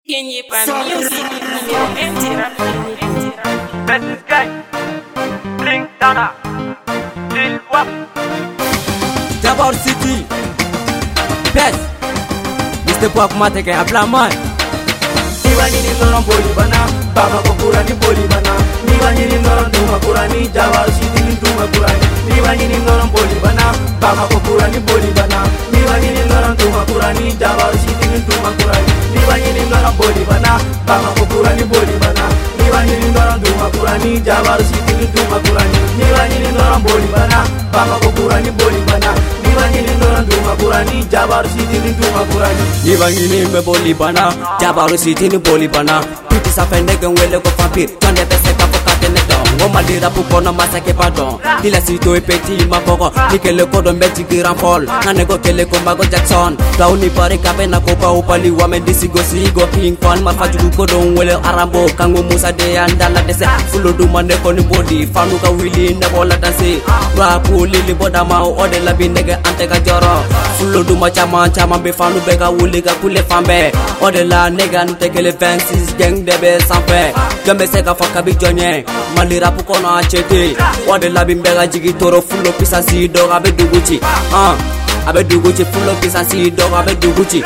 Kenye pa music, numéro 1 du rap. Best guy, Blink Dana, Lil Wap, Jabbar City, Best, Mr. Pop Mateke Ablaman. Niwa nyini noron boli bana, baba kokura ni boli bana. Niwa nyini noron duma kurani, Jabbar City ni duma kurani. Niwa nyini noron boli bana, baba kokura ni boli bana. Niwa nyini noron duma kurani, Jabbar City ni duma kurani. Niwa nyini noron boli bana, baba kokura ni boli bana. Niwa nyini noron duma kurani, Jabbar City ni duma kurani. Niwa nyini noron boli bana, baba kokura ni boli bana. Niwa nyini noron duma kurani, Jabbar City ni duma kurani. Niwa nyini me boli bana, Jabbar City ni boli bana. Piti sa fende gen wele ko vampir, Johnny bese ka foka tene don. Ngoma lira pupo na masake pardon. Dila sito e petit ma koko, nikele kodo mbeti grand fall. Na nego kele ko Mago Jackson. Tauni pare kape na kopa upali wa mendisi go sigo King Kong ma faju kodo wele arambo kango Musa de andala dese. Fulo du mane ko ni body, fanu ka willy ne bola danse. Rapu lili boda ma ode la bi nege ante ka joro. Fulo du ma chama be fanu be ka wuli ka kule fambe. Ode la nega nu tekele 26 gang debe sanfe. Jambe se ka foka bi jonye. Malira pu kono achete. Ode la bi mbega jigi toro fulo pisa si dog abe duguchi. Abe duguchi fulo pisa si dog abe duguchi.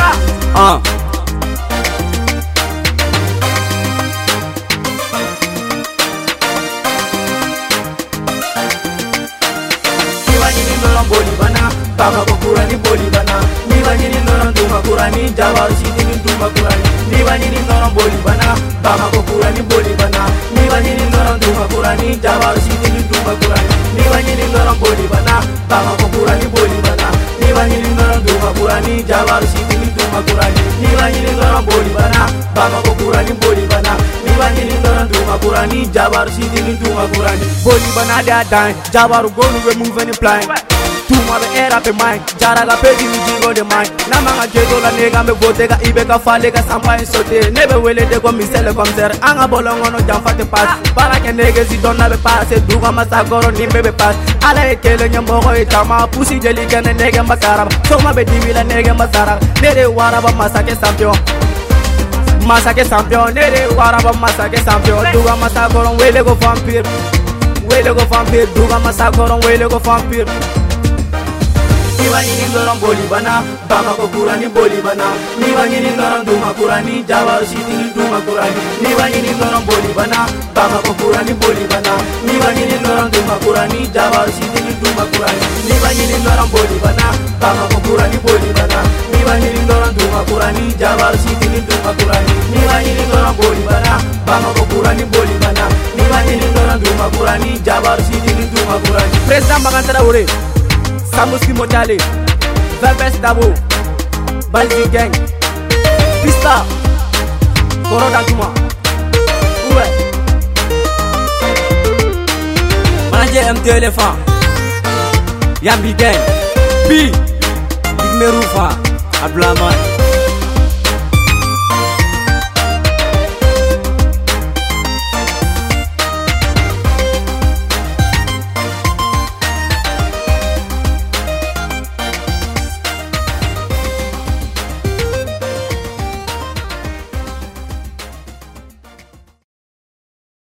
Niwa nyini noron boli bana, baba kokura ni boli bana. Niwa nyini noron duma kurani, Jabbar City ni duma kurani. Niwa nyini noron boli bana, baba kokura ni boli bana. Niwa nyini noron duma kurani, Jabbar City ni duma kurani. Niwa nyini noron boli bana, baba kokura ni boli bana. Niwa nyini noron duma kurani, Jabbar City ni duma kurani. Niwa nyini noron boli bana, baba kokura ni boli bana. Niwa nyini noron duma kurani, Jabbar City ni duma kurani. Boli bana da dine, Jabbar go nu remove any plan. Tuma be era pe mai, jara la pedi ni jingo de mai. Na manga jedo la nega me vote ka ibe ka fale ka samba en sote. Nebe wele de ko misele comme ser. Anga bolongo no jam fate pass. Para ke nege si donna be passe, duga masagoro ni bebe pass. Ala e kele nyambo ko itama, pusi jeli kene nege makara. Soma be divila nege masara. Nere waraba masake champion. Masake champion, nere waraba masake champion. Duga masagoro wele go vampire. Wele go vampire, duga masagoro wele go vampire. Niwa nyini noron boli bana, baba kokura ni boli bana. Niwa nyini noron duma kurani, Jabbar City ni duma kurani. Niwa nyini noron boli bana, baba kokura ni boli bana. Niwa nyini noron duma kurani, Jabbar City ni duma kurani. Niwa nyini noron boli bana, baba kokura ni boli bana. Niwa nyini noron duma kurani, Jabbar City ni duma kurani. Niwa nyini noron boli bana, baba kokura ni boli bana. Niwa nyini noron duma kurani, Jabbar City ni duma kurani. President Magan Traoré, Samusi Modale, Verbes Dabo, Balzi Gang, Pista, Koroda Juma, Uwe, Manager MT Elephant, Yambi Gang, B, Big Merufa, Ablaman.